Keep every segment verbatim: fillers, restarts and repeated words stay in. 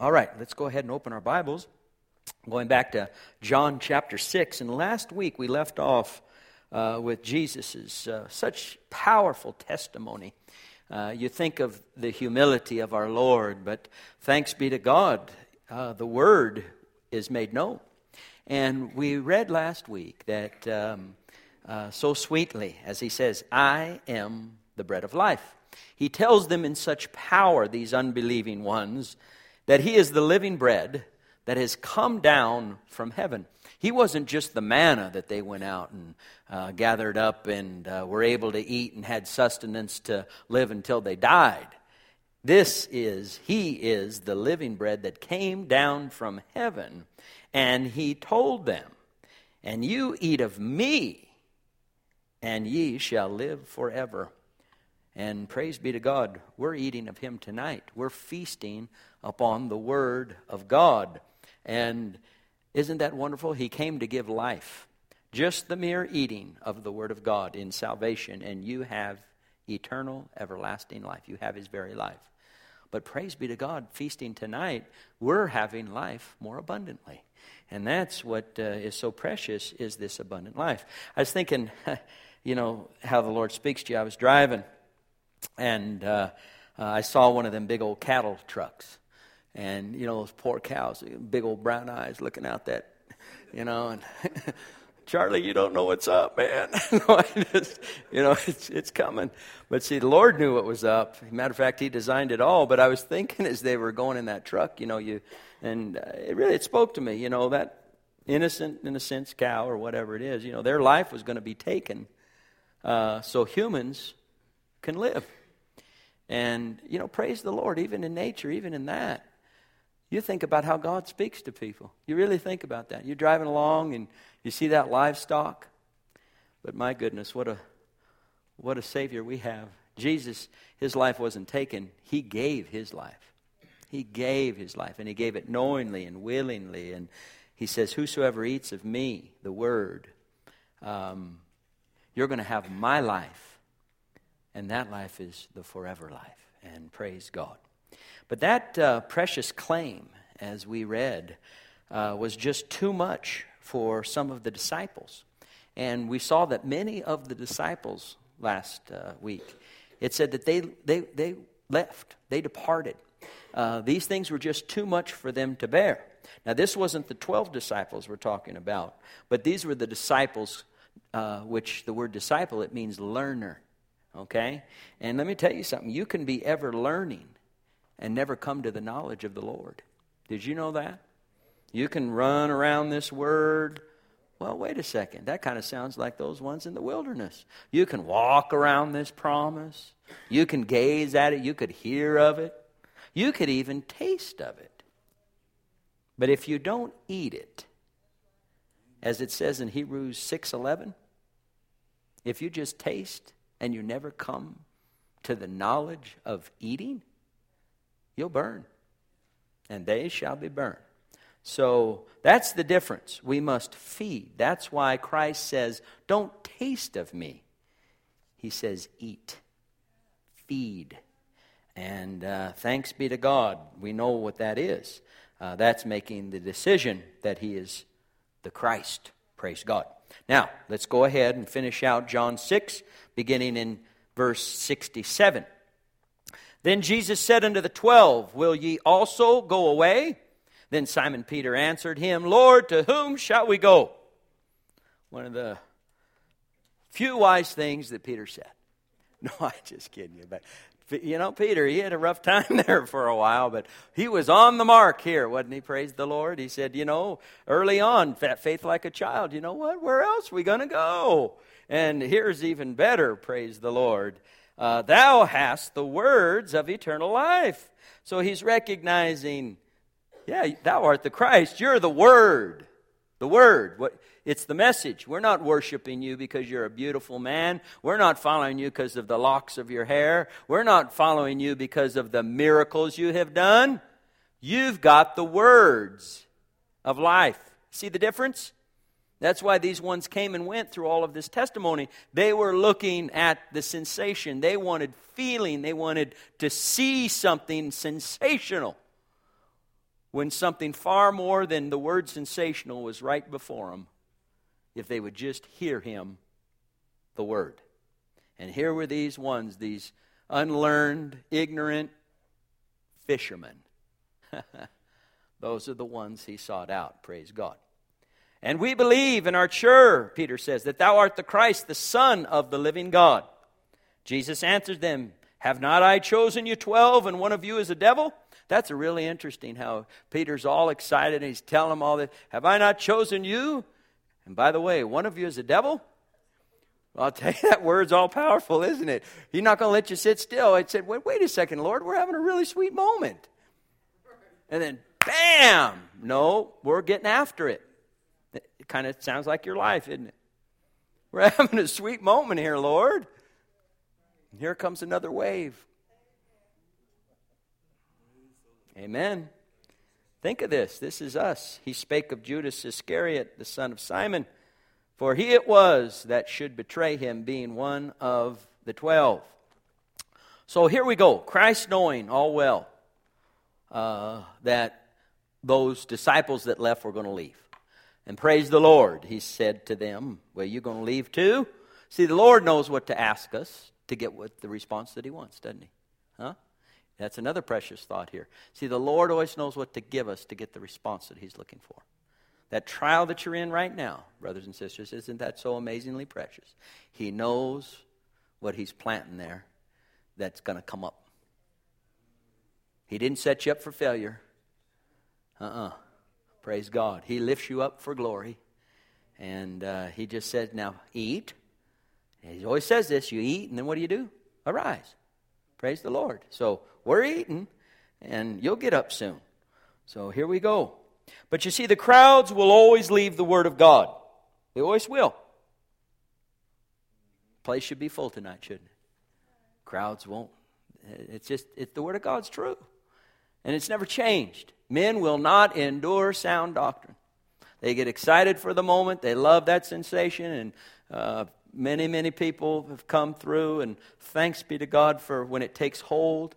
All right, let's go ahead and open our Bibles. Going back to John chapter six, and last week we left off uh, with Jesus' uh, such powerful testimony. Uh, you think of the humility of our Lord, but thanks be to God, uh, the Word is made known. And we read last week that um, uh, so sweetly, as he says, I am the bread of life. He tells them in such power, these unbelieving ones, that he is the living bread that has come down from heaven. He wasn't just the manna that they went out and uh, gathered up and uh, were able to eat and had sustenance to live until they died. This is, he is the living bread that came down from heaven. And he told them, and you eat of me, and ye shall live forever. And praise be to God, we're eating of him tonight. We're feasting upon the Word of God. And isn't that wonderful? He came to give life. Just the mere eating of the Word of God in salvation, and you have eternal, everlasting life. You have his very life. But praise be to God, feasting tonight, we're having life more abundantly. And that's what uh, is so precious, is this abundant life. I was thinking, you know, how the Lord speaks to you. I was driving, and uh, uh, I saw one of them big old cattle trucks. And, you know, those poor cows, big old brown eyes looking out that, you know, and Charlie, you don't know what's up, man. no, I just, you know, it's it's coming. But see, the Lord knew what was up. Matter of fact, he designed it all. But I was thinking as they were going in that truck, you know, you, and uh, it really, it spoke to me, you know, that innocent, in a sense, cow or whatever it is, you know, their life was going to be taken uh, so humans can live. And, you know, praise the Lord, even in nature, even in that. You think about how God speaks to people. You really think about that. You're driving along and you see that livestock. But my goodness, what a what a Savior we have. Jesus, his life wasn't taken. He gave his life. He gave his life, and he gave it knowingly and willingly. And he says, whosoever eats of me, the Word, um, you're going to have my life. And that life is the forever life. And praise God. But that uh, precious claim, as we read, uh, was just too much for some of the disciples. And we saw that many of the disciples last uh, week, it said that they they they left, they departed. Uh, these things were just too much for them to bear. Now, this wasn't the twelve disciples we're talking about, but these were the disciples, uh, which the word disciple, it means learner. Okay? And let me tell you something. You can be ever learning and never come to the knowledge of the Lord. Did you know that? You can run around this word. Well, wait a second. That kind of sounds like those ones in the wilderness. You can walk around this promise. You can gaze at it. You could hear of it. You could even taste of it. But if you don't eat it, as it says in Hebrews six eleven, if you just taste and you never come to the knowledge of eating, you'll burn, and they shall be burned. So that's the difference. We must feed. That's why Christ says, don't taste of me. He says, eat, feed. And uh, thanks be to God, we know what that is. Uh, that's making the decision that he is the Christ. Praise God. Now, let's go ahead and finish out John six, beginning in verse sixty-seven. Then Jesus said unto the twelve, will ye also go away? Then Simon Peter answered him, Lord, to whom shall we go? One of the few wise things that Peter said. No, I'm just kidding you. But, you know, Peter, he had a rough time there for a while, but he was on the mark here, wasn't he? Praise the Lord. He said, you know, early on, faith like a child, you know what? Where else are we going to go? And here's even better, praise the Lord. Uh, thou hast the words of eternal life. So he's recognizing, yeah, thou art the Christ. You're the Word. The Word. What? It's the message. We're not worshiping you because you're a beautiful man. We're not following you because of the locks of your hair. We're not following you because of the miracles you have done. You've got the words of life. See the difference? That's why these ones came and went through all of this testimony. They were looking at the sensation. They wanted feeling. They wanted to see something sensational. when something far more than the word sensational was right before them, if they would just hear him, the word. And here were these ones, these unlearned, ignorant fishermen. Those are the ones he sought out, praise God. And we believe and are sure, Peter says, that thou art the Christ, the Son of the living God. Jesus answered them, have not I chosen you twelve, and one of you is a devil? That's a really interesting how Peter's all excited and he's telling them all that. Have I not chosen you? And by the way, one of you is a devil? Well, I'll tell you, that word's all powerful, isn't it? He's not going to let you sit still. It said, wait, wait a second, Lord, we're having a really sweet moment. And then, bam! No, we're getting after it. It kind of sounds like your life, isn't it? We're having a sweet moment here, Lord. And here comes another wave. Amen. Think of this. This is us. He spake of Judas Iscariot, the son of Simon, for he it was that should betray him, being one of the twelve. So here we go. Christ knowing all well uh, that those disciples that left were going to leave. And praise the Lord, he said to them, well, you going to leave too? See, the Lord knows what to ask us to get what the response that he wants, doesn't he? Huh? That's another precious thought here. See, the Lord always knows what to give us to get the response that he's looking for. That trial that you're in right now, brothers and sisters, isn't that so amazingly precious? He knows what he's planting there that's going to come up. He didn't set you up for failure. Uh-uh. Praise God. He lifts you up for glory. And uh, he just said, now eat. And he always says this, you eat, and then what do you do? Arise. Praise the Lord. So we're eating, and you'll get up soon. So here we go. But you see, the crowds will always leave the Word of God. They always will. Place should be full tonight, shouldn't it? Crowds won't. It's just, it's the Word of God's true. And it's never changed. Men will not endure sound doctrine. They get excited for the moment. They love that sensation. And uh, many, many people have come through. And thanks be to God for when it takes hold.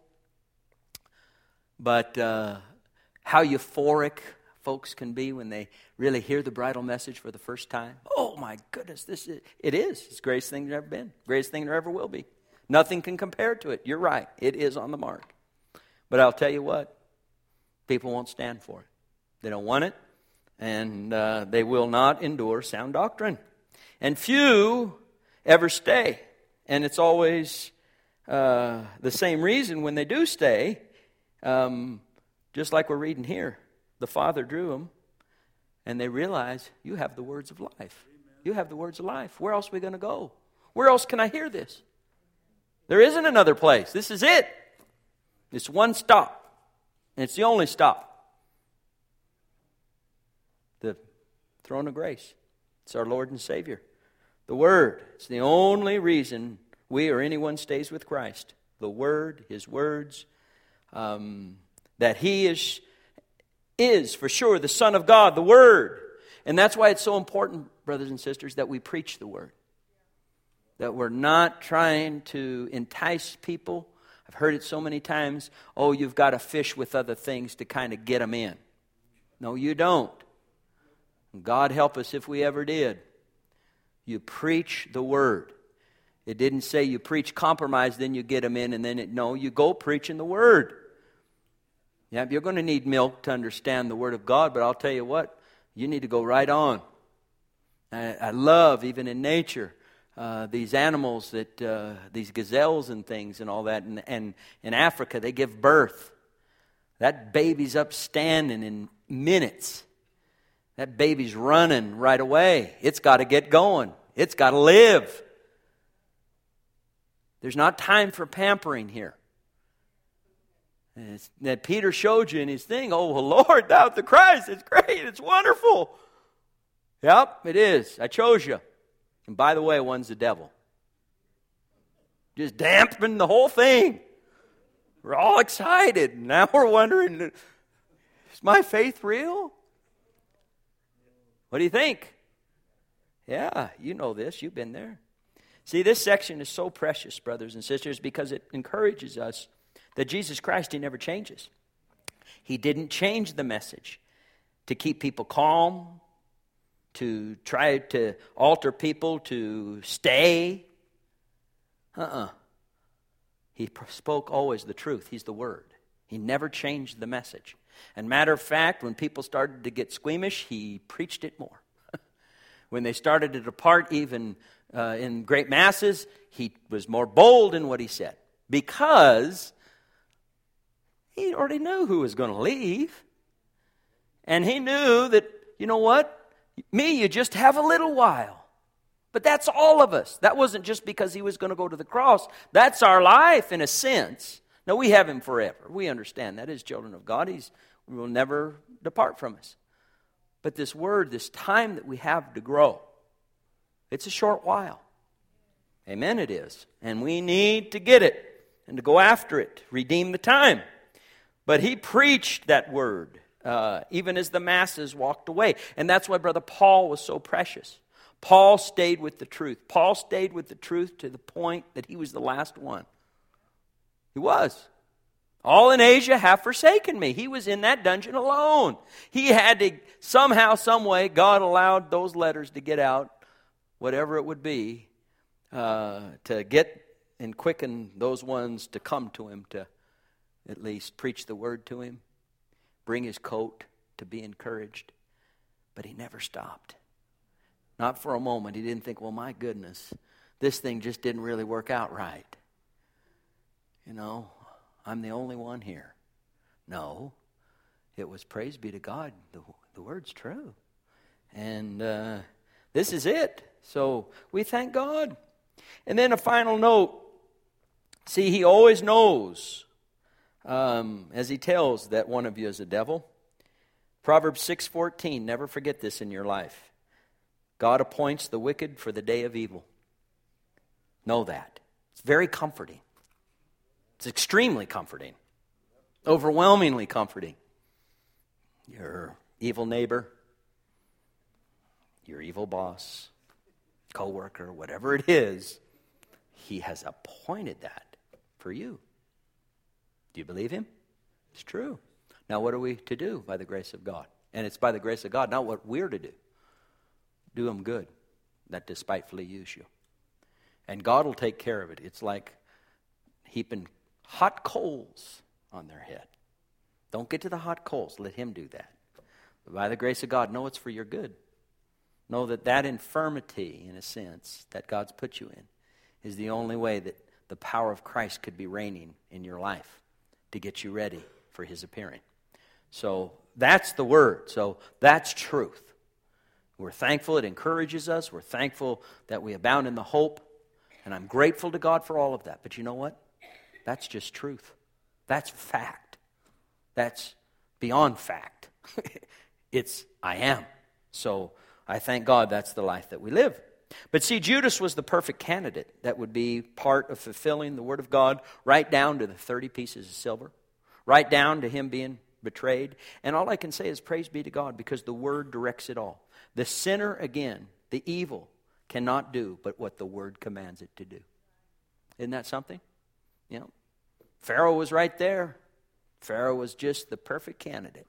But uh, how euphoric folks can be when they really hear the bridal message for the first time. Oh my goodness, this is, it is. It's the greatest thing there ever been. Greatest thing there ever will be. Nothing can compare to it. You're right. It is on the mark. But I'll tell you what, people won't stand for it. They don't want it, and uh, they will not endure sound doctrine. And few ever stay. And it's always uh, the same reason when they do stay, um, just like we're reading here. The Father drew them, and they realize, you have the words of life. You have the words of life. Where else are we going to go? Where else can I hear this? There isn't another place. This is it. It's one stop. And it's the only stop. The throne of grace. It's our Lord and Savior. The Word. It's the only reason we or anyone stays with Christ. The Word, His words. Um, that He is, is for sure the Son of God, the Word. And that's why it's so important, brothers and sisters, that we preach the Word. That we're not trying to entice people. I've heard it so many times, oh, you've got to fish with other things to kind of get them in. No, you don't. God help us if we ever did. You preach the Word. It didn't say you preach compromise, then you get them in, and then it, no, you go preaching the Word. Yeah, you're going to need milk to understand the Word of God, but I'll tell you what, you need to go right on. I, I love, even in nature, Uh, these animals that, uh, these gazelles and things and all that. And, and in Africa, they give birth. That baby's up standing in minutes. That baby's running right away. It's got to get going. It's got to live. There's not time for pampering here. And it's, that Peter showed you in his thing. Oh, well, Lord, thou art the Christ. It's great. It's wonderful. Yep, it is. I chose you. And by the way, one's the devil. Just dampen the whole thing. We're all excited. Now we're wondering, is my faith real? What do you think? Yeah, you know this. You've been there. See, this section is so precious, brothers and sisters, because it encourages us that Jesus Christ, He never changes. He didn't change the message to keep people calm, to try to alter people to stay. Uh-uh. He spoke always the truth. He's the Word. He never changed the message. And matter of fact, when people started to get squeamish, he preached it more. When they started to depart even uh, in great masses, he was more bold in what he said. Because he already knew who was going to leave. And he knew that, you know what? Me, you just have a little while. But that's all of us. That wasn't just because he was going to go to the cross. That's our life in a sense. No, we have him forever. We understand that as children of God. He's, he will never depart from us. But this word, this time that we have to grow, it's a short while. Amen, it is. And we need to get it and to go after it, redeem the time. But he preached that word, uh, even as the masses walked away. And that's why Brother Paul was so precious. Paul stayed with the truth. Paul stayed with the truth to the point that he was the last one. He was. All in Asia have forsaken me. He was in that dungeon alone. He had to, somehow, some way, God allowed those letters to get out, whatever it would be, uh, to get and quicken those ones to come to him, to at least preach the word to him, bring his coat to be encouraged. But he never stopped. Not for a moment. He didn't think, well, my goodness, this thing just didn't really work out right. You know, I'm the only one here. No, it was praise be to God. The, the word's true. And uh, this is it. So we thank God. And then a final note. See, he always knows, um, as he tells that one of you is a devil. Proverbs six fourteen, never forget this in your life. God appoints the wicked for the day of evil. Know that. It's very comforting. It's extremely comforting. Overwhelmingly comforting. Your evil neighbor, your evil boss, co-worker, whatever it is, he has appointed that for you. Do you believe him? It's true. Now what are we to do by the grace of God? And it's by the grace of God, not what we're to do. Do them good that despitefully use you. And God will take care of it. It's like heaping hot coals on their head. Don't get to the hot coals. Let him do that. But by the grace of God, know it's for your good. Know that that infirmity, in a sense, that God's put you in, is the only way that the power of Christ could be reigning in your life to get you ready for his appearing. So that's the word. So that's truth. We're thankful it encourages us. We're thankful that we abound in the hope. And I'm grateful to God for all of that. But you know what? That's just truth. That's fact. That's beyond fact. It's I am. So I thank God that's the life that we live. But see, Judas was the perfect candidate that would be part of fulfilling the word of God, right down to the thirty pieces of silver, right down to him being betrayed. And all I can say is praise be to God, because the word directs it all. The sinner, again, the evil, cannot do but what the word commands it to do. Isn't that something? You know, Pharaoh was right there. Pharaoh was just the perfect candidate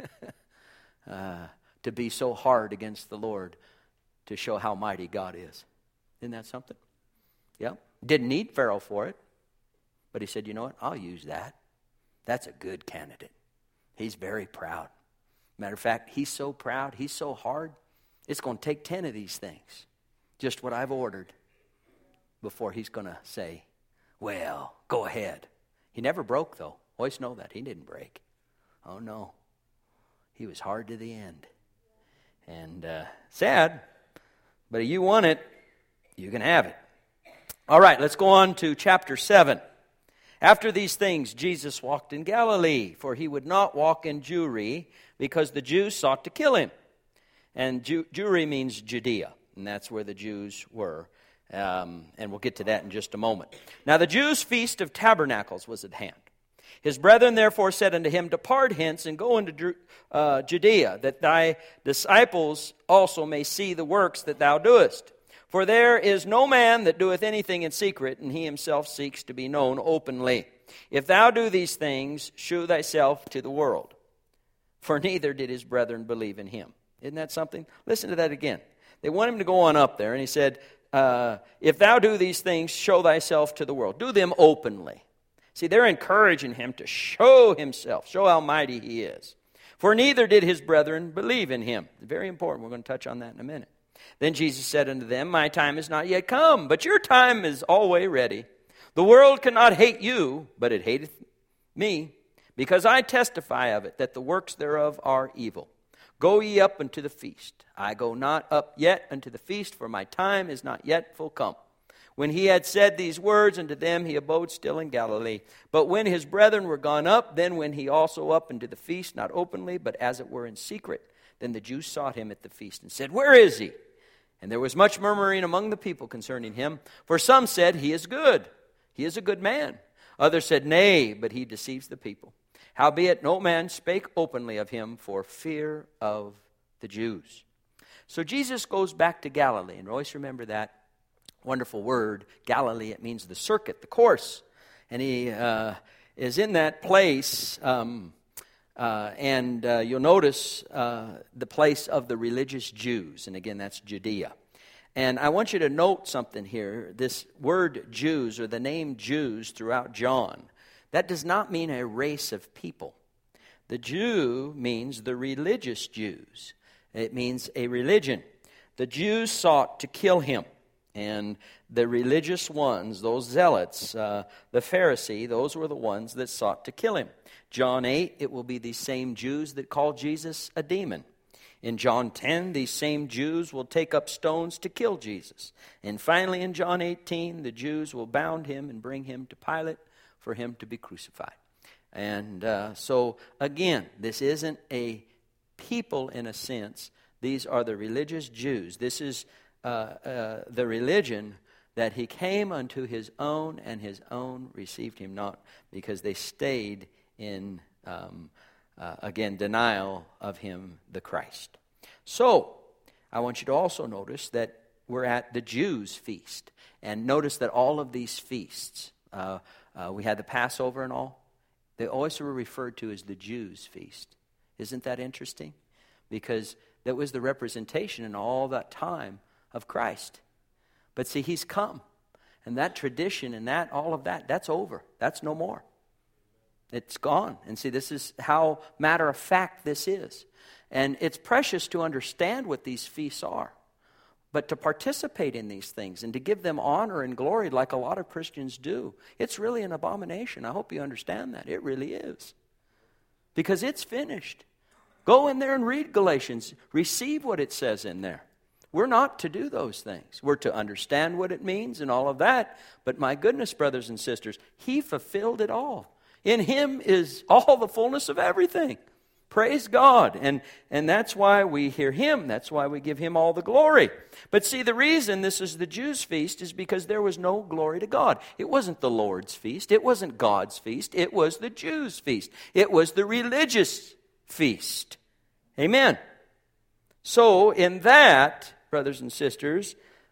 uh, to be so hard against the Lord, to show how mighty God is. Isn't that something? Yeah. Didn't need Pharaoh for it. But he said, you know what? I'll use that. That's a good candidate. He's very proud. Matter of fact, he's so proud, he's so hard, it's going to take ten of these things, just what I've ordered, before he's going to say, well, go ahead. He never broke, though. Always know that. He didn't break. Oh, no. He was hard to the end. And uh, sad, but you want it, you can have it. All right, let's go on to chapter seven. After these things, Jesus walked in Galilee, for he would not walk in Jewry, because the Jews sought to kill him. And Jew- Jewry means Judea, and that's where the Jews were. Um, and we'll get to that in just a moment. Now the Jews' feast of tabernacles was at hand. His brethren therefore said unto him, depart hence and go into uh, Judea, that thy disciples also may see the works that thou doest. For there is no man that doeth anything in secret, and he himself seeks to be known openly. If thou do these things, shew thyself to the world. For neither did his brethren believe in him. Isn't that something? Listen to that again. They want him to go on up there, and he said, uh, if thou do these things, show thyself to the world. Do them openly. See, they're encouraging him to show himself, show how mighty he is. For neither did his brethren believe in him. Very important. We're going to touch on that in a minute. Then Jesus said unto them, my time is not yet come, but your time is always ready. The world cannot hate you, but it hateth me, because I testify of it, that the works thereof are evil. Go ye up unto the feast. I go not up yet unto the feast, for my time is not yet full come. When he had said these words unto them, he abode still in Galilee. But when his brethren were gone up, then went he also up unto the feast, not openly, but as it were in secret. Then the Jews sought him at the feast, and said, where is he? And there was much murmuring among the people concerning him. For some said, he is good. He is a good man. Others said, nay, but he deceives the people. Howbeit no man spake openly of him for fear of the Jews. So Jesus goes back to Galilee. And always remember that wonderful word, Galilee. It means the circuit, the course. And he uh, is in that place. Um, uh, and uh, you'll notice uh, the place of the religious Jews. And again, that's Judea. And I want you to note something here. This word Jews, or the name Jews throughout John, that does not mean a race of people. The Jew means the religious Jews. It means a religion. The Jews sought to kill him. And the religious ones, those zealots, uh, the Pharisee, those were the ones that sought to kill him. John eight, it will be these same Jews that called Jesus a demon. In John ten, these same Jews will take up stones to kill Jesus. And finally in John eighteen, the Jews will bound him and bring him to Pilate for him to be crucified. And uh, so, again, this isn't a people in a sense. These are the religious Jews. This is uh, uh, the religion that he came unto his own, and his own received him not, because they stayed in, um, uh, again, denial of him, the Christ. So, I want you to also notice that we're at the Jews' feast. And notice that all of these feasts, uh, Uh, we had the Passover and all. They always were referred to as the Jews' feast. Isn't that interesting? Because that was the representation in all that time of Christ. But see, he's come. And that tradition and that, all of that, that's over. That's no more. It's gone. And see, this is how matter of fact this is. And it's precious to understand what these feasts are. But to participate in these things and to give them honor and glory like a lot of Christians do, it's really an abomination. I hope you understand that. It really is. Because it's finished. Go in there and read Galatians. Receive what it says in there. We're not to do those things. We're to understand what it means and all of that. But my goodness, brothers and sisters, he fulfilled it all. In him is all the fullness of everything. Praise God. And, and that's why we hear him. That's why we give him all the glory. But see, the reason this is the Jews' feast is because there was no glory to God. It wasn't the Lord's feast. It wasn't God's feast. It was the Jews' feast. It was the religious feast. Amen. So in that, brothers and sisters,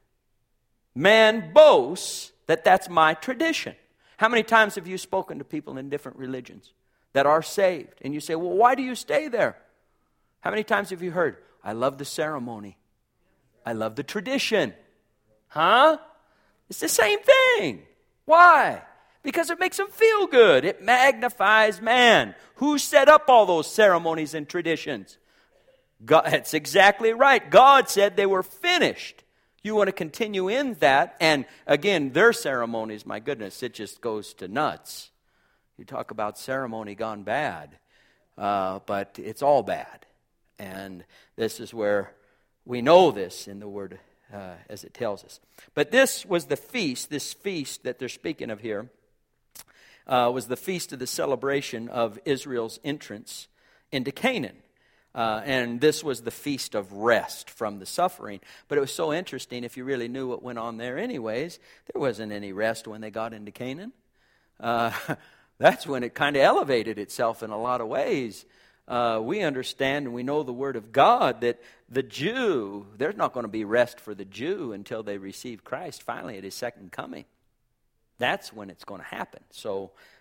man boasts that that's my tradition. How many times have you spoken to people in different religions that are saved? And you say, well, why do you stay there? How many times have you heard, I love the ceremony. I love the tradition. Huh? It's the same thing. Why? Because it makes them feel good. It magnifies man. Who set up all those ceremonies and traditions? God, that's exactly right. God said they were finished. You want to continue in that. And again, their ceremonies, my goodness, it just goes to nuts. You talk about ceremony gone bad, uh, but it's all bad. And this is where we know this in the Word uh, as it tells us. But this was the feast, this feast that they're speaking of here, uh, was the feast of the celebration of Israel's entrance into Canaan. Uh, and this was the feast of rest from the suffering. But it was so interesting, if you really knew what went on there anyways, there wasn't any rest when they got into Canaan. Uh, that's when it kind of elevated itself in a lot of ways. Uh, we understand and we know the Word of God that the Jew, there's not going to be rest for the Jew until they receive Christ finally at His second coming. That's when it's going to happen. So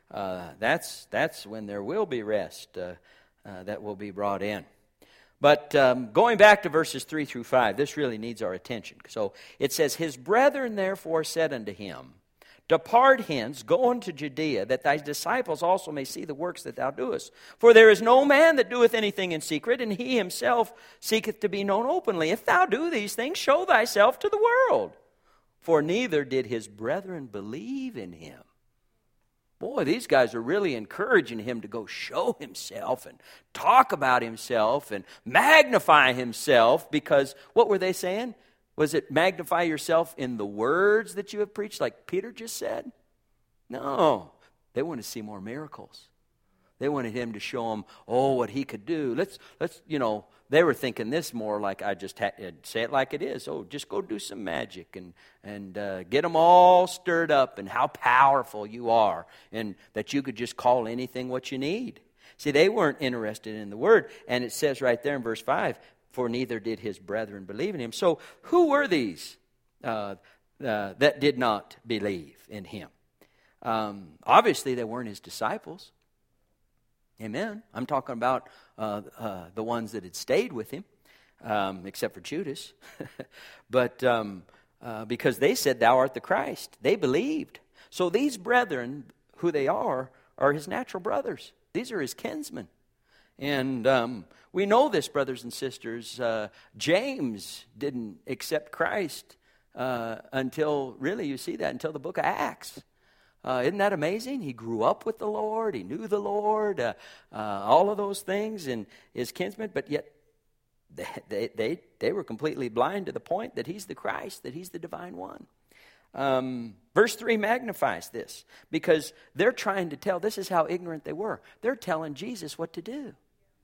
uh, that's that's when there will be rest uh, uh, that will be brought in. But um, going back to verses three through five, this really needs our attention. So it says, His brethren therefore said unto him, Depart hence, go unto Judea, that thy disciples also may see the works that thou doest. For there is no man that doeth anything in secret, and he himself seeketh to be known openly. If thou do these things, show thyself to the world. For neither did his brethren believe in him. Boy, these guys are really encouraging him to go show himself and talk about himself and magnify himself, because what were they saying? Was it magnify yourself in the words that you have preached, like Peter just said? No. They wanted to see more miracles. They wanted him to show them, oh, what he could do. Let's, let's, you know, they were thinking this more like I just had to say it like it is. Oh, just go do some magic and, and uh, get them all stirred up and how powerful you are and that you could just call anything what you need. See, they weren't interested in the word. And it says right there in verse five, for neither did his brethren believe in him. So who were these uh, uh, that did not believe in him? Um, obviously, they weren't his disciples. Amen. I'm talking about uh, uh, the ones that had stayed with him, um, except for Judas. but um, uh, because they said, Thou art the Christ. They believed. So these brethren, who they are, are his natural brothers. These are his kinsmen. And um, we know this, brothers and sisters. Uh, James didn't accept Christ uh, until, really, you see that, until the book of Acts. Uh, isn't that amazing? He grew up with the Lord. He knew the Lord. Uh, uh, all of those things and his kinsmen. But yet they, they, they, they were completely blind to the point that he's the Christ, that he's the divine one. Um, verse three magnifies this because they're trying to tell, this is how ignorant they were. They're telling Jesus what to do.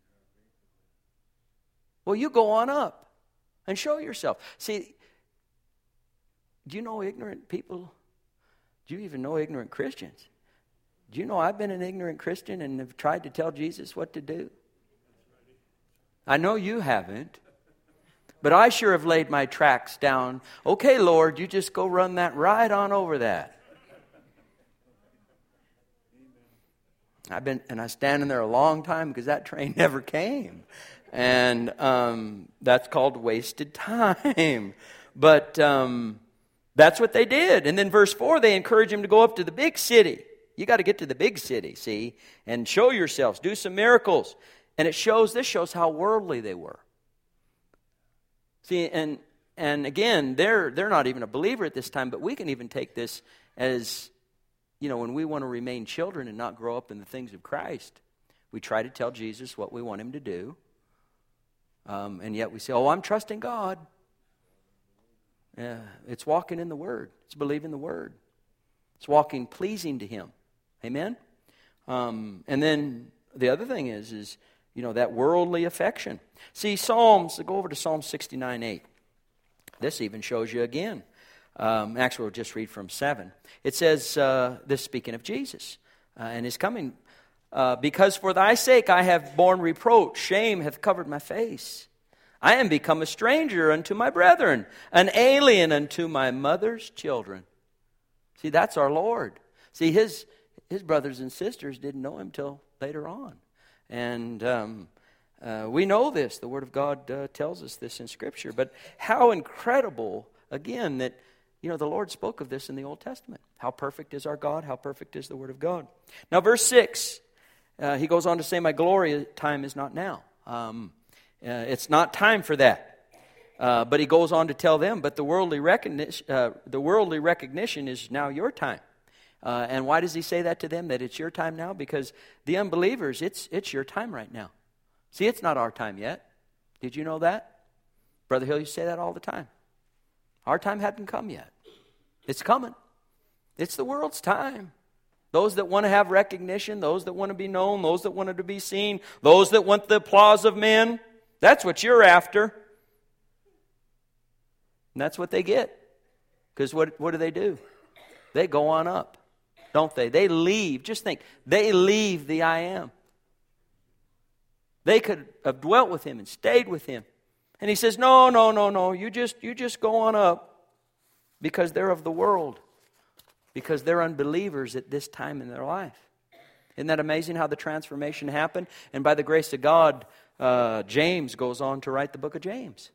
Well, you go on up and show yourself. See, do you know ignorant people? Do you even know ignorant Christians? Do you know I've been an ignorant Christian and have tried to tell Jesus what to do? I know you haven't. But I sure have laid my tracks down. Okay, Lord, you just go run that right on over that. I've been, and I was standing there a long time because that train never came. And um, that's called wasted time. But um, that's what they did. And then verse four, they encourage him to go up to the big city. You got to get to the big city, see, and show yourselves, do some miracles. And it shows, this shows how worldly they were. See, and and again, they're they're not even a believer at this time, but we can even take this as, you know, when we want to remain children and not grow up in the things of Christ, we try to tell Jesus what we want him to do, um, and yet we say, oh, I'm trusting God. Yeah, it's walking in the Word. It's believing the Word. It's walking pleasing to him. Amen? Um, and then the other thing is, is, you know, that worldly affection. See, Psalms, go over to Psalm sixty-nine eight. This even shows you again. Um, actually, we'll just read from seven. It says, uh, this speaking of Jesus uh, and his coming. Uh, because for thy sake I have borne reproach, shame hath covered my face. I am become a stranger unto my brethren, an alien unto my mother's children. See, that's our Lord. See, his his brothers and sisters didn't know him till later on. And um, uh, we know this. The Word of God uh, tells us this in Scripture. But how incredible, again, that, you know, the Lord spoke of this in the Old Testament. How perfect is our God? How perfect is the Word of God? Now, verse six, uh, he goes on to say, my glory time is not now. Um, uh, it's not time for that. Uh, but he goes on to tell them, but the worldly recognition, uh, the worldly recognition is now your time. Uh, and why does he say that to them, that it's your time now? Because the unbelievers, it's it's your time right now. See, it's not our time yet. Did you know that? Brother Hill used to say that all the time. Our time hadn't come yet. It's coming. It's the world's time. Those that want to have recognition, those that want to be known, those that want to be seen, those that want the applause of men, that's what you're after. And that's what they get. Because what, what do they do? They go on up. Don't they? They leave. Just think. They leave the I am. They could have dwelt with him and stayed with him. And he says, no, no, no, no. You just, you just go on up because they're of the world. Because they're unbelievers at this time in their life. Isn't that amazing how the transformation happened? And by the grace of God, uh, James goes on to write the book of James.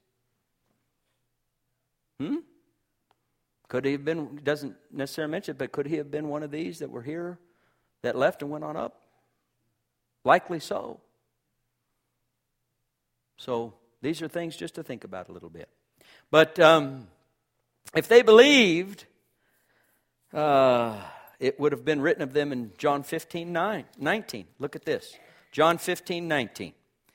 Hmm? Could he have been, doesn't necessarily mention it, but could he have been one of these that were here, that left and went on up? Likely so. So these are things just to think about a little bit. But um, if they believed, uh, it would have been written of them in John fifteen, nine, nineteen. Look at this. John fifteen, nineteen.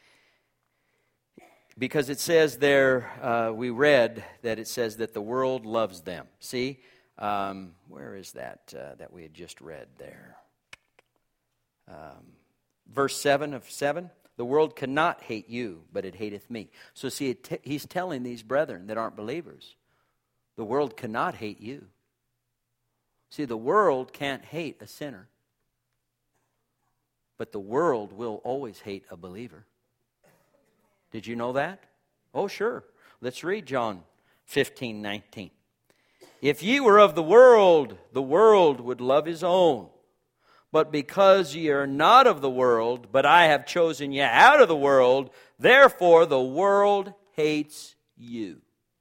Because it says there, uh, we read that it says that the world loves them. See, um, where is that uh, that we had just read there? Um, verse seven of seven. The world cannot hate you, but it hateth me. So see, it t- he's telling these brethren that aren't believers, the world cannot hate you. See, the world can't hate a sinner, but the world will always hate a believer. Did you know that? Oh, sure. Let's read John fifteen, nineteen. If ye were of the world, the world would love his own. But because ye are not of the world, but I have chosen you out of the world, therefore the world hates you.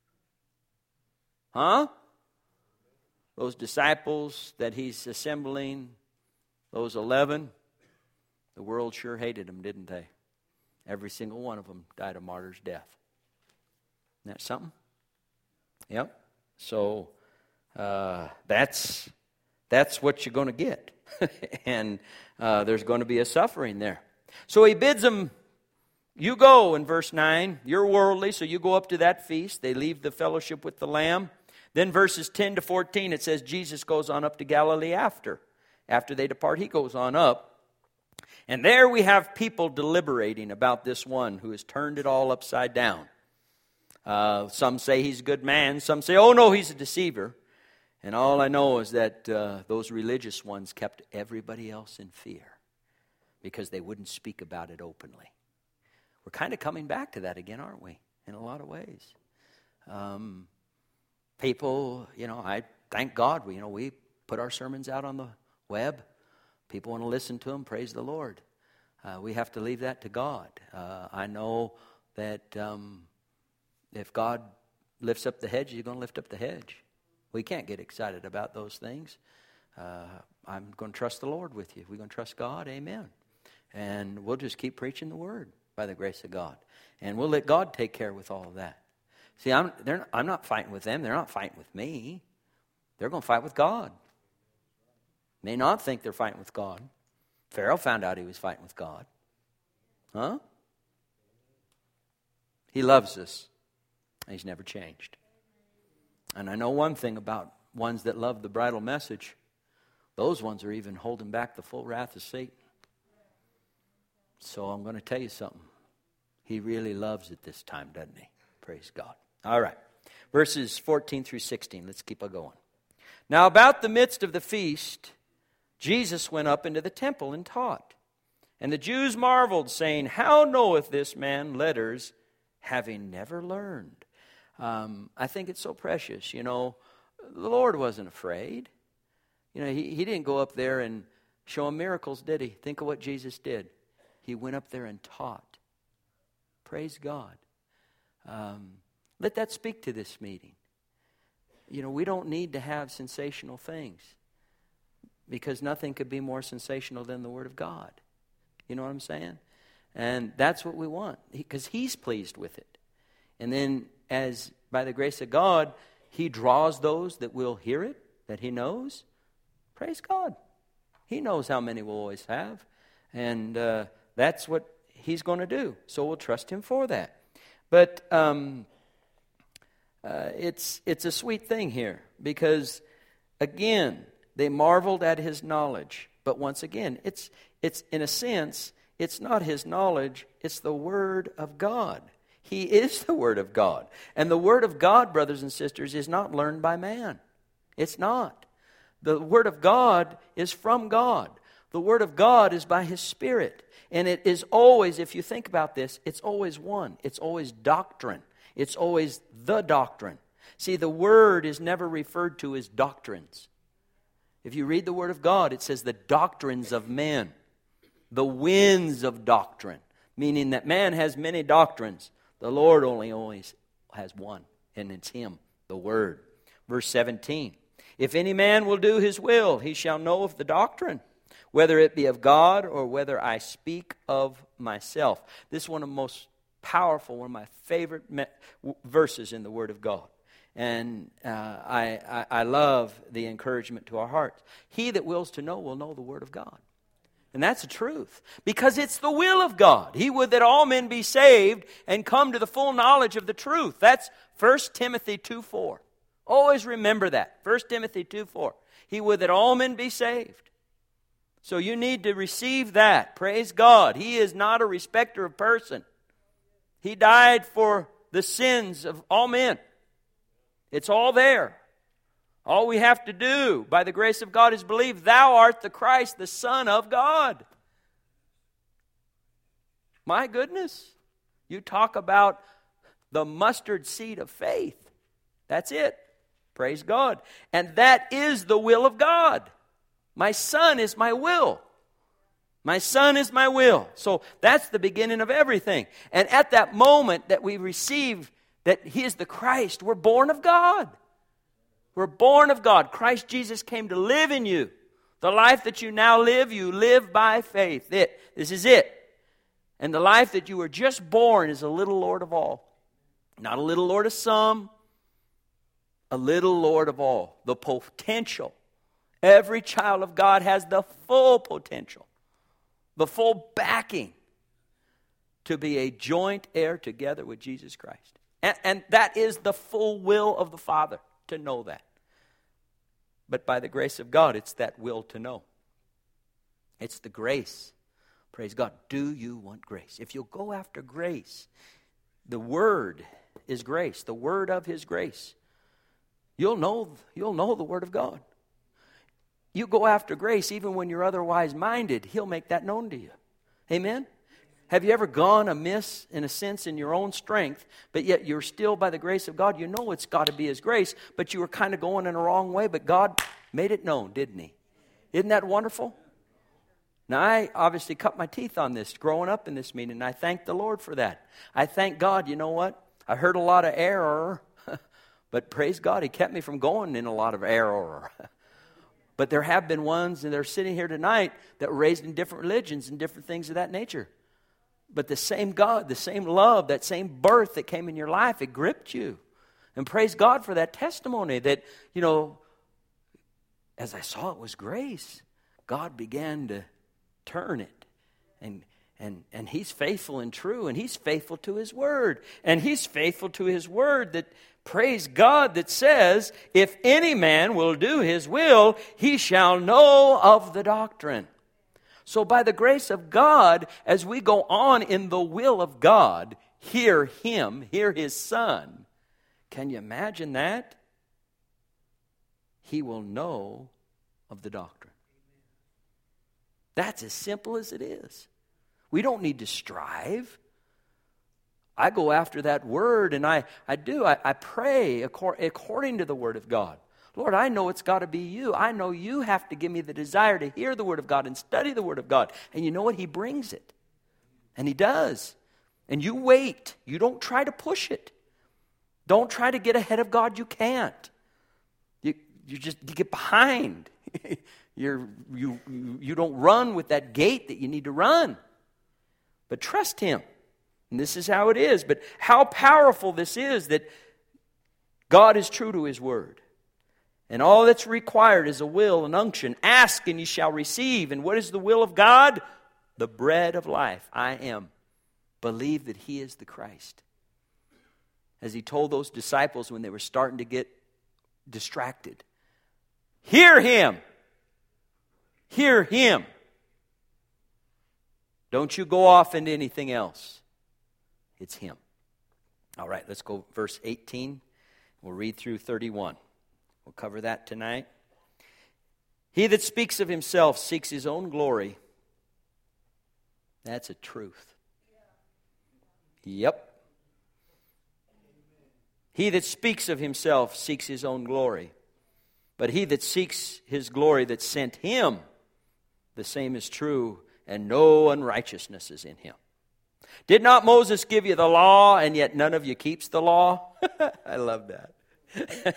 Huh? Those disciples that he's assembling, those eleven, the world sure hated them, didn't they? Every single one of them died a martyr's death. Isn't that something? Yep. So uh, that's that's what you're going to get. and uh, there's going to be a suffering there. So he bids them, you go in verse nine. You're worldly, so you go up to that feast. They leave the fellowship with the Lamb. Then verses ten to fourteen, it says Jesus goes on up to Galilee after. After they depart, he goes on up. And there we have people deliberating about this one who has turned it all upside down. Uh, some say he's a good man. Some say, oh no, he's a deceiver. And all I know is that uh, those religious ones kept everybody else in fear because they wouldn't speak about it openly. We're kind of coming back to that again, aren't we? In a lot of ways. Um, people, you know, I thank God, we, you know, we put our sermons out on the web. People want to listen to them. Praise the Lord. Uh, we have to leave that to God. Uh, I know that um, if God lifts up the hedge, He's going to lift up the hedge. We can't get excited about those things. Uh, I'm going to trust the Lord with you. We're going to trust God. Amen. And we'll just keep preaching the Word by the grace of God. And we'll let God take care with all of that. See, I'm, they're, I'm not fighting with them. They're not fighting with me. They're going to fight with God. May not think they're fighting with God. Pharaoh found out he was fighting with God. Huh? He loves us. And He's never changed. And I know one thing about ones that love the bridal message. Those ones are even holding back the full wrath of Satan. So I'm going to tell you something. He really loves it this time, doesn't he? Praise God. All right. Verses fourteen through sixteen. Let's keep on going. Now about the midst of the feast, Jesus went up into the temple and taught. And the Jews marveled, saying, how knoweth this man letters, having never learned? Um, I think it's so precious. You know, the Lord wasn't afraid. You know, he, he didn't go up there and show him miracles, did he? Think of what Jesus did. He went up there and taught. Praise God. Um, let that speak to this meeting. You know, we don't need to have sensational things because nothing could be more sensational than the Word of God. You know what I'm saying? And that's what we want because He's pleased with it. And then as by the grace of God, He draws those that will hear it, that He knows. Praise God. He knows how many we'll always have. And uh, that's what He's going to do. So we'll trust Him for that. But um, uh, it's it's a sweet thing here because, again, they marveled at His knowledge. But once again, it's it's in a sense, it's not His knowledge, it's the Word of God. He is the Word of God. And the Word of God, brothers and sisters, is not learned by man. It's not. The Word of God is from God. The Word of God is by His Spirit. And it is always, if you think about this, it's always one. It's always doctrine. It's always the doctrine. See, the Word is never referred to as doctrines. If you read the Word of God, it says the doctrines of men. the winds of doctrine, meaning that man has many doctrines. The Lord only always has one, and it's Him, the Word. Verse seventeen, if any man will do his will, he shall know of the doctrine, whether it be of God or whether I speak of myself. This is one of the most powerful, one of my favorite me- verses in the Word of God. And uh, I, I, I love the encouragement to our hearts. He that wills to know will know the Word of God. And that's the truth. Because it's the will of God. He would that all men be saved and come to the full knowledge of the truth. That's First Timothy two four. Always remember that. First Timothy two four. He would that all men be saved. So you need to receive that. Praise God. He is not a respecter of person. He died for the sins of all men. It's all there. All we have to do by the grace of God is believe thou art the Christ, the Son of God. My goodness. You talk about the mustard seed of faith. That's it. Praise God. And that is the will of God. My Son is my will. My Son is my will. So that's the beginning of everything. And at that moment that we receive that He is the Christ, we're born of God. We're born of God. Christ Jesus came to live in you. The life that you now live, you live by faith. It, this is it. And the life that you were just born is a little Lord of all. Not a little Lord of some, a little Lord of all. The potential. Every child of God has the full potential, the full backing to be a joint heir together with Jesus Christ. And, and that is the full will of the Father, to know that. But by the grace of God, it's that will to know. It's the grace. Praise God. Do you want grace? If you'll go after grace, the Word is grace, the Word of His grace. You'll know, you'll know the Word of God. You go after grace even when you're otherwise minded, He'll make that known to you. Amen? Have you ever gone amiss, in a sense, in your own strength, but yet you're still, by the grace of God, you know it's got to be His grace, but you were kind of going in a wrong way, but God made it known, didn't He? Isn't that wonderful? Now, I obviously cut my teeth on this growing up in this meeting, and I thank the Lord for that. I thank God, you know what? I heard a lot of error, but praise God, He kept me from going in a lot of error. But there have been ones, and they're sitting here tonight, that were raised in different religions and different things of that nature. But the same God, the same love, that same birth that came in your life, it gripped you. And praise God for that testimony that, you know, as I saw it was grace, God began to turn it. And and and He's faithful and true, and He's faithful to His Word. And He's faithful to His Word that, praise God, that says, if any man will do His will, he shall know of the doctrine. So by the grace of God, as we go on in the will of God, hear Him, hear His Son. Can you imagine that? He will know of the doctrine. That's as simple as it is. We don't need to strive. I go after that word, and I, I do. I, I pray according to the Word of God. Lord, I know it's got to be You. I know You have to give me the desire to hear the Word of God and study the Word of God. And you know what? He brings it. And He does. And you wait. You don't try to push it. Don't try to get ahead of God. You can't. You, you just you get behind. You're, you, you, you don't run with that gait that you need to run. But trust Him. And this is how it is. But how powerful this is that God is true to His Word. And all that's required is a will and unction. Ask and ye shall receive. And what is the will of God? The bread of life. I am. Believe that He is the Christ. As He told those disciples when they were starting to get distracted. Hear Him. Hear Him. Don't you go off into anything else. It's Him. All right, let's go verse eighteen. We'll read through thirty-one. We'll cover that tonight. He that speaks of himself seeks his own glory. That's a truth. Yep. He that speaks of himself seeks his own glory. But he that seeks his glory that sent him, the same is true, and no unrighteousness is in him. Did not Moses give you the law, and yet none of you keeps the law? I love that.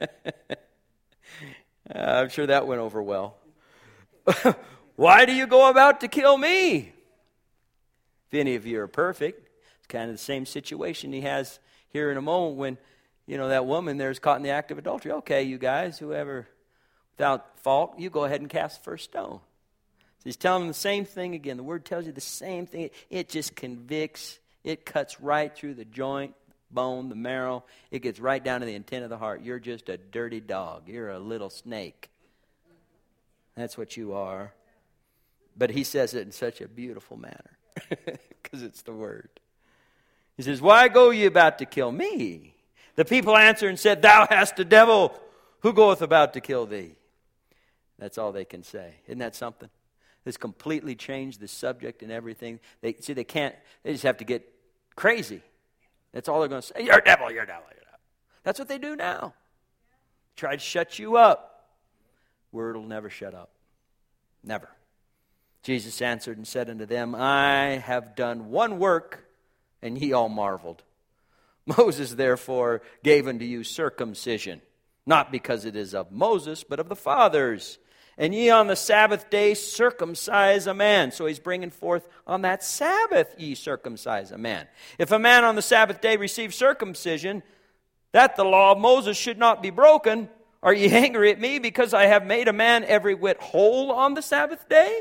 I'm sure that went over well. Why do you go about to kill me? If any of you are perfect, it's kind of the same situation he has here in a moment when, you know, that woman there is caught in the act of adultery. Okay, you guys, whoever, without fault, you go ahead and cast the first stone. So he's telling them the same thing again. The word tells you the same thing. It just convicts. It cuts right through the joint, bone, the marrow. It gets right down to the intent of the heart. You're just a dirty dog. You're a little snake. That's what you are. But he says it in such a beautiful manner because it's the word. He says, why go ye about to kill me? The people answered and said, thou hast a devil. Who goeth about to kill thee? That's all they can say. Isn't that something? This completely changed the subject and everything. They see they can't, they just have to get crazy. That's all they're going to say. You're a devil, you're a devil, you're a devil. That's what they do now. Try to shut you up. Word will never shut up. Never. Jesus answered and said unto them, I have done one work, and ye all marveled. Moses therefore gave unto you circumcision, not because it is of Moses, but of the fathers. And ye on the Sabbath day circumcise a man. So he's bringing forth, on that Sabbath ye circumcise a man. If a man on the Sabbath day receive circumcision, that the law of Moses should not be broken. Are ye angry at me because I have made a man every whit whole on the Sabbath day?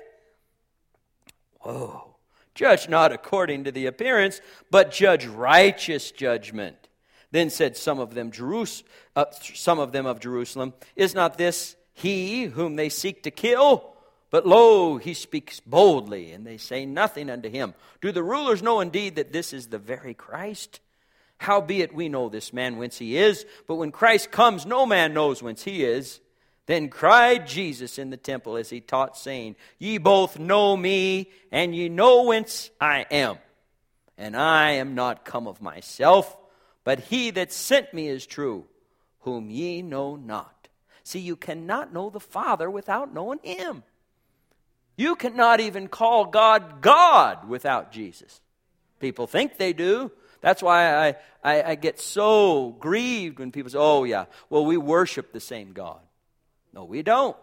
Whoa. Judge not according to the appearance, but judge righteous judgment. Then said some of them, Jerus- uh, some of them of Jerusalem, is not this he whom they seek to kill? But lo, he speaks boldly, and they say nothing unto him. Do the rulers know indeed that this is the very Christ? Howbeit we know this man whence he is, but when Christ comes, no man knows whence he is. Then cried Jesus in the temple as he taught, saying, Ye both know me, and ye know whence I am. And I am not come of myself, but he that sent me is true, whom ye know not. See, you cannot know the Father without knowing him. You cannot even call God God without Jesus. People think they do. That's why I, I, I get so grieved when people say, oh yeah, well we worship the same God. No, we don't.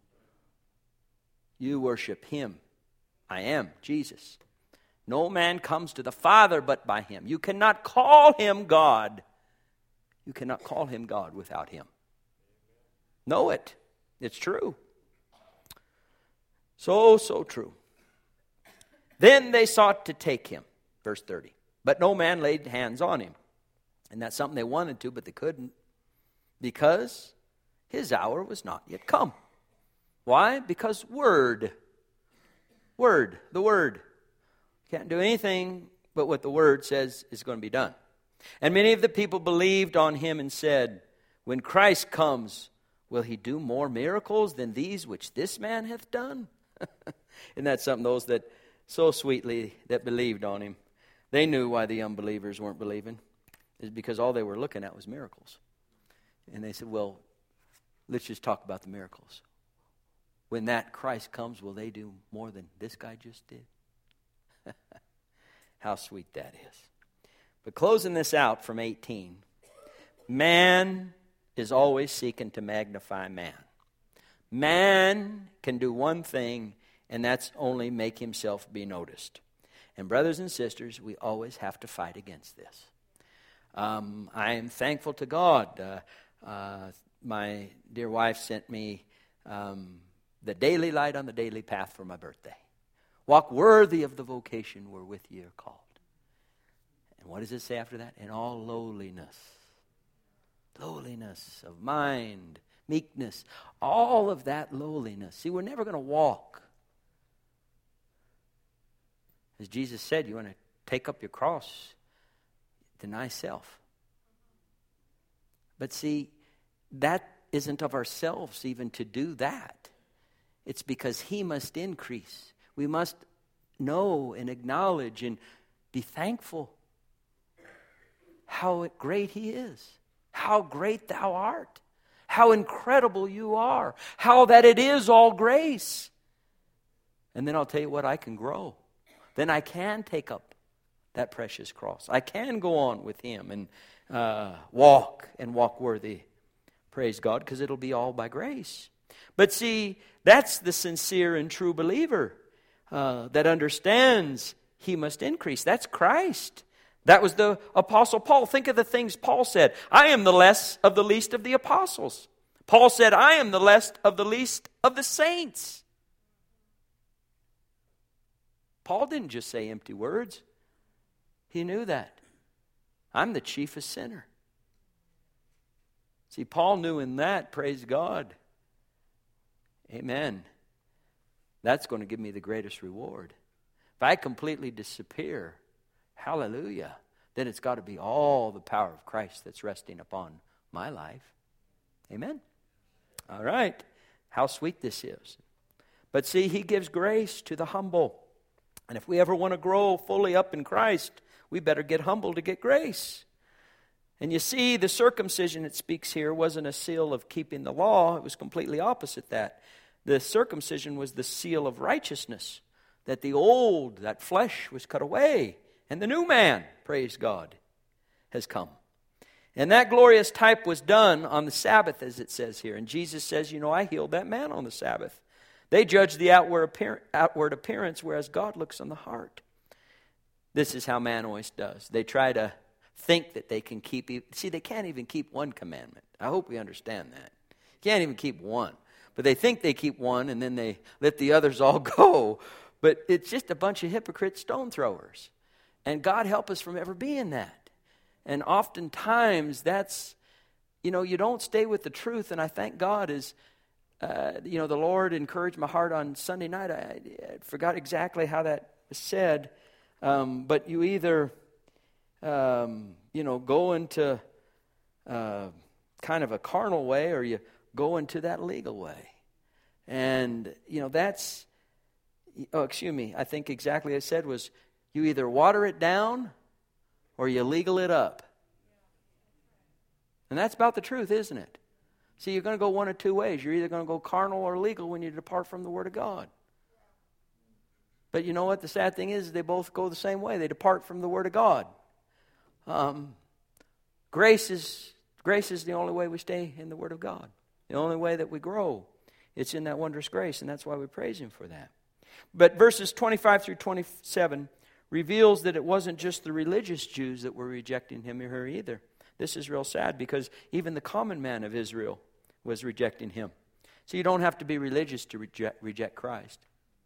You worship him. I am Jesus. No man comes to the Father but by him. You cannot call him God. You cannot call him God without him. Know it. It's true. So, so true. Then they sought to take him. Verse thirty. But no man laid hands on him. And that's something they wanted to, but they couldn't. Because his hour was not yet come. Why? Because word. Word. The word. Can't do anything but what the word says is going to be done. And many of the people believed on him and said, when Christ comes, will he do more miracles than these which this man hath done? Isn't that something? Those that so sweetly that believed on him, they knew why the unbelievers weren't believing. It's because all they were looking at was miracles. And they said, well, let's just talk about the miracles. When that Christ comes, will they do more than this guy just did? How sweet that is. But closing this out from eighteen, man is always seeking to magnify man. Man can do one thing, and that's only make himself be noticed. And brothers and sisters, we always have to fight against this. Um, I am thankful to God. Uh, uh, my dear wife sent me um, the daily light on the daily path for my birthday. Walk worthy of the vocation wherewith ye are called. And what does it say after that? In all lowliness. Lowliness of mind, meekness, all of that lowliness. See, we're never going to walk. As Jesus said, you want to take up your cross, deny self. But see, that isn't of ourselves even to do that. It's because he must increase. We must know and acknowledge and be thankful how great he is. How great thou art. How incredible you are. How that it is all grace. And then I'll tell you what, I can grow. Then I can take up that precious cross. I can go on with him and uh, walk and walk worthy. Praise God, because it'll be all by grace. But see, that's the sincere and true believer uh, that understands he must increase. That's Christ. That was the Apostle Paul. Think of the things Paul said. I am the less of the least of the apostles. Paul said, I am the less of the least of the saints. Paul didn't just say empty words. He knew that. I'm the chiefest sinner. See, Paul knew in that, praise God. Amen. That's going to give me the greatest reward. If I completely disappear, hallelujah, then it's got to be all the power of Christ that's resting upon my life. Amen. All right. How sweet this is. But see, he gives grace to the humble. And if we ever want to grow fully up in Christ, we better get humble to get grace. And you see, the circumcision it speaks here wasn't a seal of keeping the law. It was completely opposite that. The circumcision was the seal of righteousness, that the old, that flesh was cut away, and the new man, praise God, has come. And that glorious type was done on the Sabbath, as it says here. And Jesus says, you know, I healed that man on the Sabbath. They judge the outward appear- outward appearance, whereas God looks on the heart. This is how man always does. They try to think that they can keep... E- See, they can't even keep one commandment. I hope we understand that. Can't even keep one. But they think they keep one, and then they let the others all go. But it's just a bunch of hypocrite stone throwers. And God help us from ever being that. And oftentimes that's, you know, you don't stay with the truth. And I thank God is, uh, you know, the Lord encouraged my heart on Sunday night. I, I forgot exactly how that was said. Um, but you either, um, you know, go into uh, kind of a carnal way, or you go into that legal way. And, you know, that's, oh, excuse me, I think exactly what I said was, you either water it down or you legal it up. And that's about the truth, isn't it? See, you're going to go one of two ways. You're either going to go carnal or legal when you depart from the Word of God. But you know what? The sad thing is they both go the same way. They depart from the Word of God. Um, grace is grace is the only way we stay in the Word of God. The only way that we grow. It's in that wondrous grace, and that's why we praise Him for that. But verses twenty-five through twenty-seven reveals that it wasn't just the religious Jews that were rejecting Him here either. This is real sad because even the common man of Israel was rejecting Him. So you don't have to be religious to reject, reject Christ.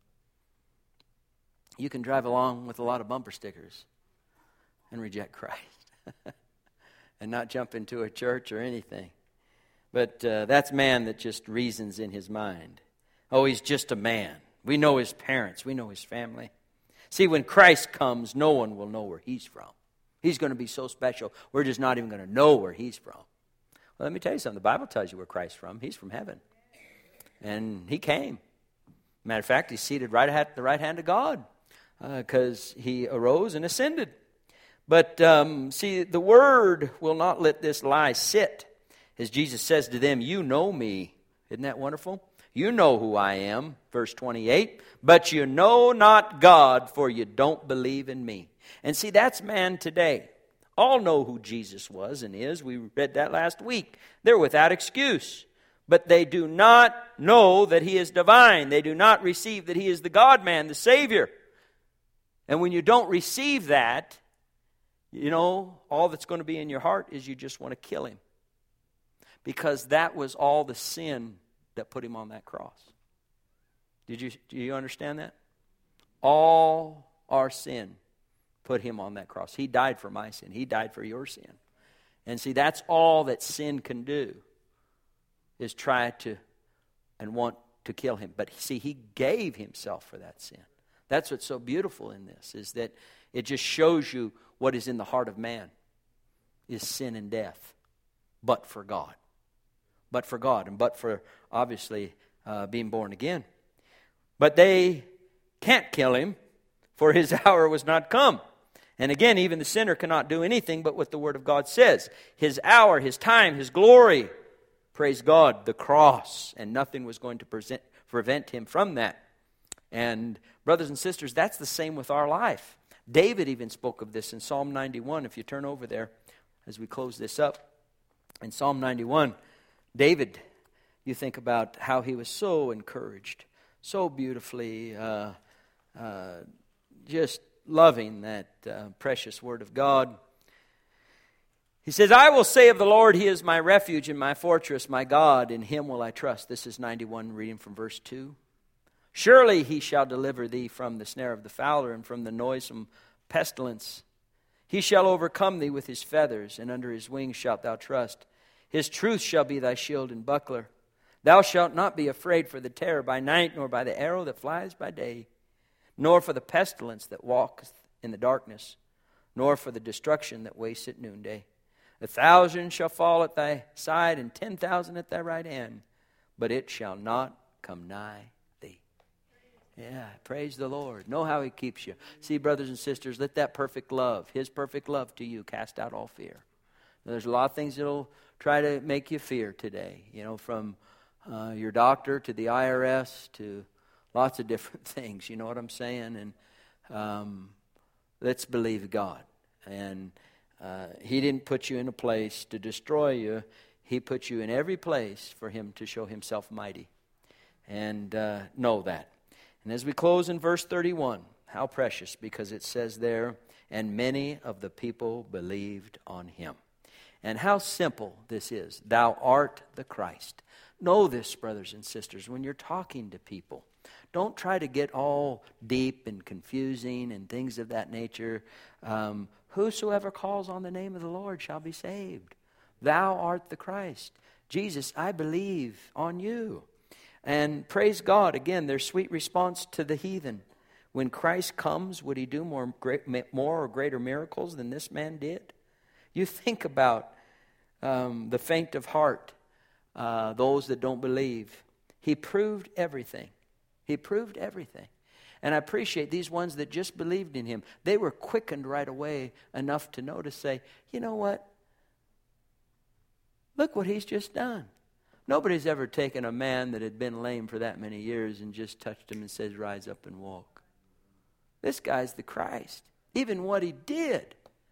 You can drive along with a lot of bumper stickers and reject Christ and not jump into a church or anything. But uh, that's man that just reasons in his mind. Oh, he's just a man. We know his parents. We know his family. See, when Christ comes, no one will know where he's from. He's going to be so special, we're just not even going to know where he's from. Well, let me tell you something. The Bible tells you where Christ's from. He's from heaven. And he came. Matter of fact, he's seated right at the right hand of God because uh, he arose and ascended. But um, see, the word will not let this lie sit. As Jesus says to them, you know me. Isn't that wonderful? You know who I am, verse twenty-eight. But you know not God, for you don't believe in me. And see, that's man today. All know who Jesus was and is. We read that last week. They're without excuse. But they do not know that He is divine. They do not receive that He is the God-man, the Savior. And when you don't receive that, you know, all that's going to be in your heart is you just want to kill Him. Because that was all the sin that put Him on that cross. Did you, do you understand that? All our sin put Him on that cross. He died for my sin. He died for your sin. And see, that's all that sin can do, is try to and want to kill Him. But see, He gave Himself for that sin. That's what's so beautiful in this, is that it just shows you what is in the heart of man is sin and death, but for God. But for God, and but for, obviously, uh, being born again. But they can't kill Him, for His hour was not come. And again, even the sinner cannot do anything but what the Word of God says. His hour, His time, His glory, praise God, the cross, and nothing was going to present, prevent Him from that. And brothers and sisters, that's the same with our life. David even spoke of this in Psalm ninety-one. If you turn over there as we close this up. In Psalm ninety-one, David, you think about how he was so encouraged, so beautifully uh, uh, just loving that uh, precious word of God. He says, I will say of the Lord, He is my refuge and my fortress, my God, in Him will I trust. This is ninety-one, reading from verse two. Surely He shall deliver thee from the snare of the fowler and from the noisome pestilence. He shall overcome thee with His feathers, and under His wings shalt thou trust. His truth shall be thy shield and buckler. Thou shalt not be afraid for the terror by night, nor by the arrow that flies by day, nor for the pestilence that walketh in the darkness, nor for the destruction that wastes at noonday. A thousand shall fall at thy side, and ten thousand at thy right hand, but it shall not come nigh thee. Yeah, praise the Lord. Know how He keeps you. See, brothers and sisters, let that perfect love, His perfect love to you, cast out all fear. Now, there's a lot of things that'll try to make you fear today, you know, from uh, your doctor to the I R S to lots of different things, you know what I'm saying? And um, let's believe God. And uh, He didn't put you in a place to destroy you. He put you in every place for Him to show Himself mighty. And uh, know that. And as we close in verse thirty-one, how precious, because it says there, and many of the people believed on Him. And how simple this is. Thou art the Christ. Know this, brothers and sisters, when you're talking to people. Don't try to get all deep and confusing and things of that nature. Um, Whosoever calls on the name of the Lord shall be saved. Thou art the Christ. Jesus, I believe on you. And praise God, again, their sweet response to the heathen. When Christ comes, would He do more, great, more or greater miracles than this man did? You think about um, the faint of heart, uh, those that don't believe. He proved everything. He proved everything. And I appreciate these ones that just believed in Him. They were quickened right away enough to know to say, you know what? Look what He's just done. Nobody's ever taken a man that had been lame for that many years and just touched him and says, rise up and walk. This guy's the Christ. Even what He did.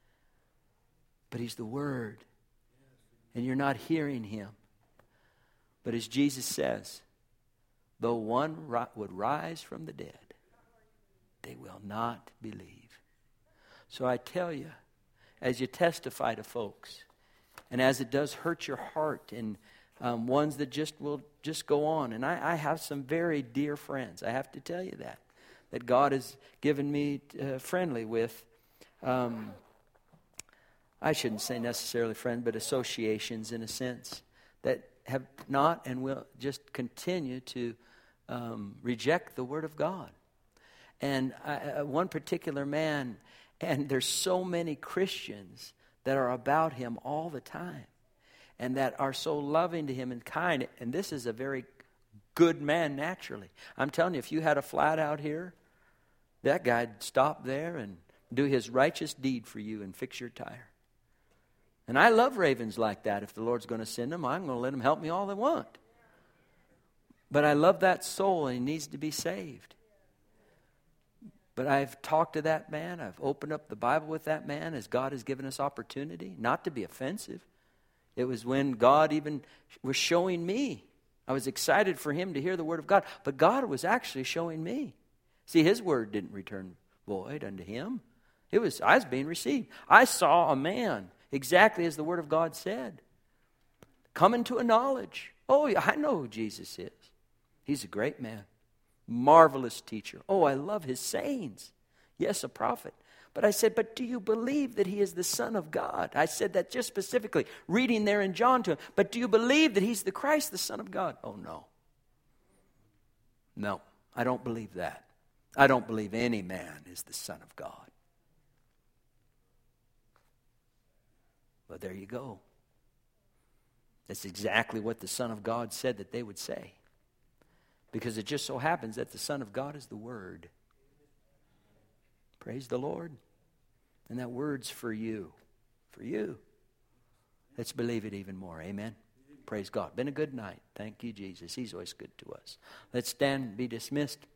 But He's the Word. And you're not hearing Him. But as Jesus says, though one would rise from the dead, they will not believe. So I tell you, as you testify to folks, and as it does hurt your heart, and um, ones that just will just go on, and I, I have some very dear friends, I have to tell you that, that God has given me uh, friendly with, um, I shouldn't say necessarily friend, but associations in a sense, that have not and will just continue to um, reject the Word of God. And I, uh, one particular man, and there's so many Christians that are about him all the time and that are so loving to him and kind. And this is a very good man naturally. I'm telling you, if you had a flat out here, that guy'd stop there and do his righteous deed for you and fix your tire. And I love ravens like that. If the Lord's going to send them, I'm going to let them help me all they want. But I love that soul, and he needs to be saved. But I've talked to that man. I've opened up the Bible with that man as God has given us opportunity, not to be offensive. It was when God even was showing me. I was excited for him to hear the Word of God, but God was actually showing me. See, His Word didn't return void unto Him. It was, I was being received. I saw a man, exactly as the Word of God said, coming to a knowledge. Oh, yeah, I know who Jesus is. He's a great man. Marvelous teacher. Oh, I love his sayings. Yes, a prophet. But I said, but do you believe that He is the Son of God? I said that just specifically, reading there in John to him. But do you believe that He's the Christ, the Son of God? Oh, no. No, I don't believe that. I don't believe any man is the Son of God. Well, there you go. That's exactly what the Son of God said that they would say. Because it just so happens that the Son of God is the Word. Praise the Lord. And that Word's for you. For you. Let's believe it even more. Amen. Praise God. Been a good night. Thank you, Jesus. He's always good to us. Let's stand and be dismissed.